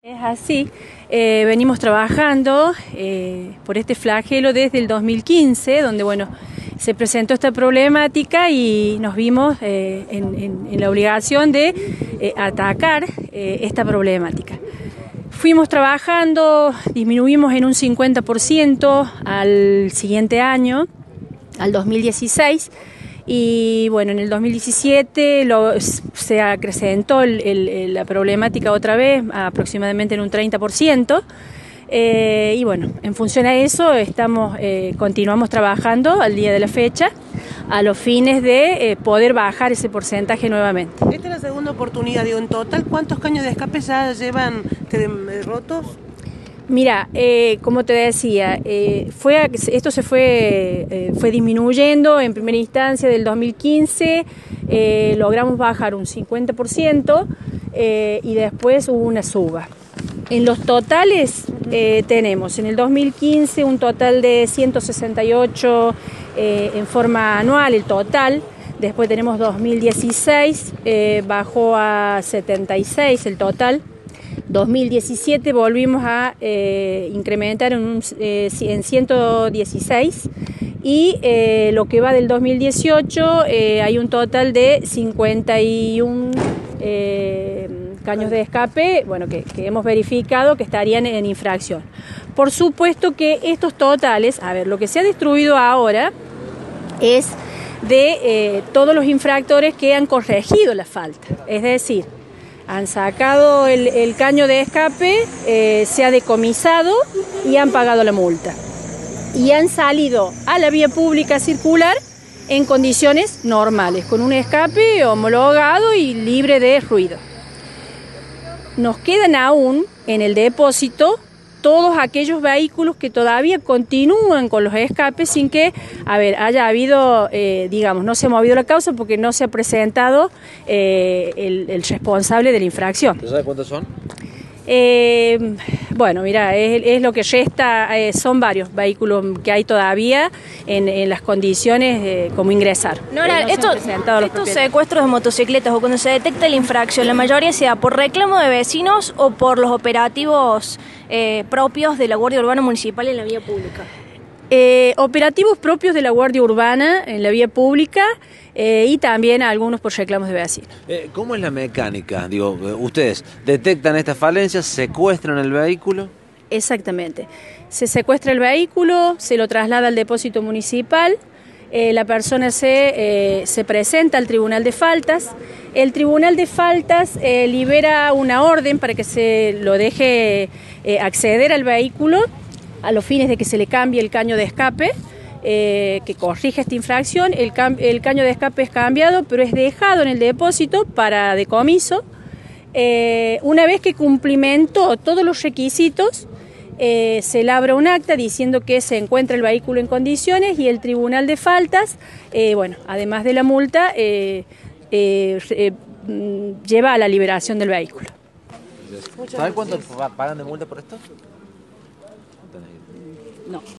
Es así, venimos trabajando por este flagelo desde el 2015, donde se presentó esta problemática y nos vimos en la obligación de atacar esta problemática. Fuimos trabajando, disminuimos en un 50% al siguiente año, al 2016, y en el 2017 se acrecentó la problemática otra vez, aproximadamente en un 30%, y en función a eso continuamos trabajando al día de la fecha, a los fines de poder bajar ese porcentaje nuevamente. Esta es la segunda oportunidad, en total, ¿cuántos caños de escape ya llevan rotos? Mira, como te decía, esto se fue disminuyendo en primera instancia del 2015, logramos bajar un 50% y después hubo una suba. En los totales tenemos en el 2015 un total de 168 en forma anual, el total. Después tenemos 2016, bajó a 76 el total. 2017 volvimos a incrementar en 116 y lo que va del 2018 hay un total de 51 caños de escape que hemos verificado que estarían en infracción. Por supuesto que estos totales, lo que se ha destruido ahora es de todos los infractores que han corregido la falta, es decir, han sacado el caño de escape, se ha decomisado y han pagado la multa. Y han salido a la vía pública circular en condiciones normales, con un escape homologado y libre de ruido. Nos quedan aún en el depósito todos aquellos vehículos que todavía continúan con los escapes sin que haya habido, no se ha movido la causa porque no se ha presentado el responsable de la infracción. ¿Tú sabes cuántos son? Mira, es lo que resta, son varios vehículos que hay todavía en las condiciones como ingresar. Nora, estos secuestros de motocicletas o cuando se detecta la infracción, la mayoría se da por reclamo de vecinos o por los operativos propios de la Guardia Urbana Municipal en la vía pública. Operativos propios de la Guardia Urbana en la vía pública y también algunos por reclamos de vecinos. ¿Cómo es la mecánica? Ustedes detectan estas falencias, secuestran el vehículo. Exactamente. Se secuestra el vehículo, se lo traslada al depósito municipal, la persona se presenta al Tribunal de Faltas. El Tribunal de Faltas libera una orden para que se lo deje acceder al vehículo a los fines de que se le cambie el caño de escape, que corrige esta infracción. El caño de escape es cambiado, pero es dejado en el depósito para decomiso. Una vez que cumplimentó todos los requisitos, se labra un acta diciendo que se encuentra el vehículo en condiciones y el Tribunal de Faltas, además de la multa, lleva a la liberación del vehículo. ¿Sabes cuánto pagan de multa por esto? No.